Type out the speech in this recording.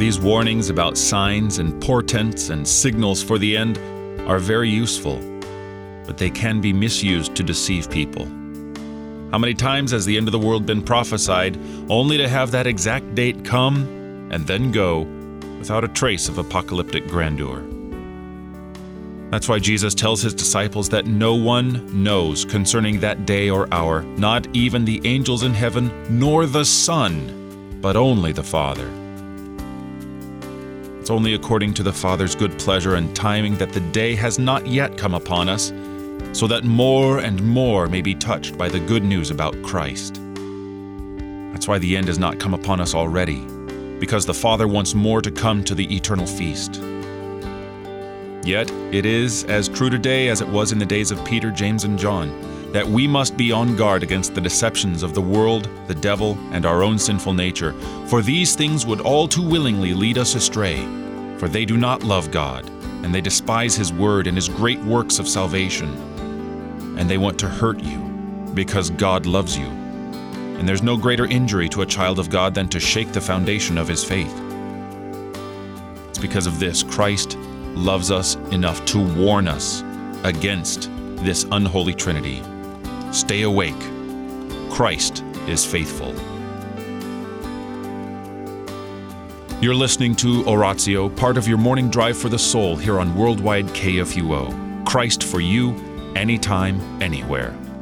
These warnings about signs and portents and signals for the end are very useful, but they can be misused to deceive people. How many times has the end of the world been prophesied, only to have that exact date come and then go without a trace of apocalyptic grandeur? That's why Jesus tells his disciples that no one knows concerning that day or hour, not even the angels in heaven, nor the Son, but only the Father. It's only according to the Father's good pleasure and timing that the day has not yet come upon us, so that more and more may be touched by the good news about Christ. That's why the end has not come upon us already, because the Father wants more to come to the eternal feast. Yet it is as true today as it was in the days of Peter, James, and John, that we must be on guard against the deceptions of the world, the devil, and our own sinful nature, for these things would all too willingly lead us astray. For they do not love God, and they despise His word and His great works of salvation. And they want to hurt you, because God loves you. And there's no greater injury to a child of God than to shake the foundation of his faith. It's because of this Christ loves us enough to warn us against this unholy trinity. Stay awake. Christ is faithful. You're listening to Oratio, part of your morning drive for the soul here on Worldwide KFUO. Christ for you, anytime, anywhere.